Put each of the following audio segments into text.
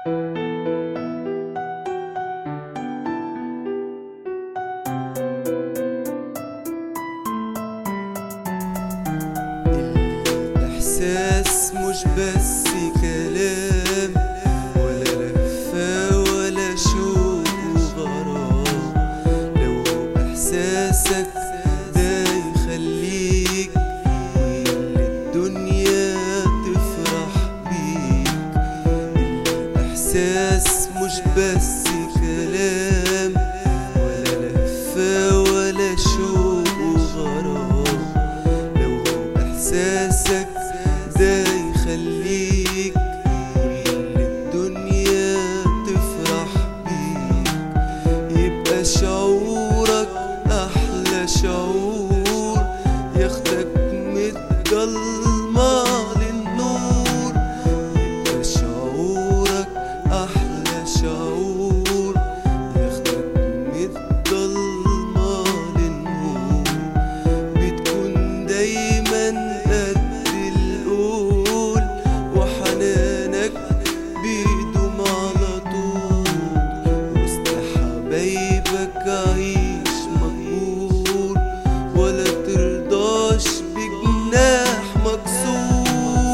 الإحساس مش بس كلام ولا لفة ولا شوق وغرام. لو إحساسك ده يخليك كل الدنيا تفرح بيك. الإحساس مش بس كلام ولا لفة ولا شوق وغرام. لو إحساسك ده يخليك كل الدنيا تفرح بيك، يبقى شعورك أحلى شعور، ياخدك من الضلمة للنور. يبقى شعورك أحلى شعور، ياخدك من الضلمة للنور. بتكون دايما قد القول، وحنانك بيدوم على طول. وسط حبايبك عيش مقبول، ولا ترضاش بجناح مكسور.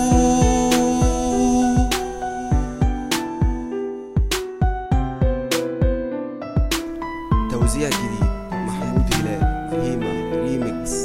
توزيع جديد محمود هلال، هيما ريميكس.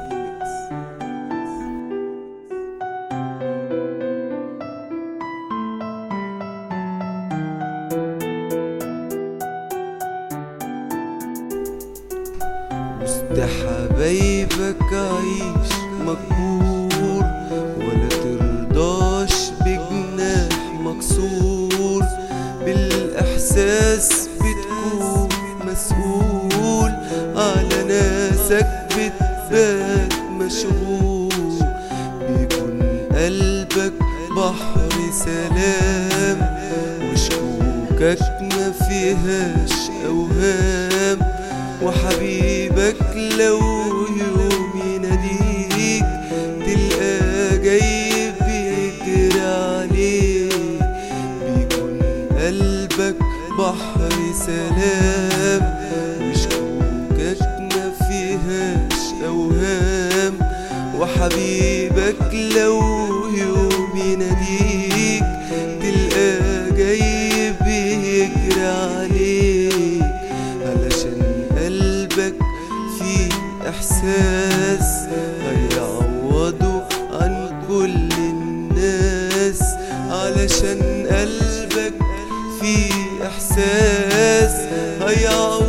وسط حبايبك عيش مقبول، ولا ترضاش بجناح مكسور. بالإحساس بتكون مسؤول، على ناسك بتبات مشغول. بيكون قلبك بحر سلام، وشكوكك ما فيهاش أوهام. وحبيبك لو يوم يناديك، تلقى جاي بيجري عليك. بيكون قلبك بحر سلام، وشكوكك ما فيهاش أوهام. وحبيبك لو يوم يناديك، تلقى جاي بيجري عليك. علشان قلبك فيه إحساس هيعوضه عن كل الناس. علشان قلبك فيه إحساس هيعوضه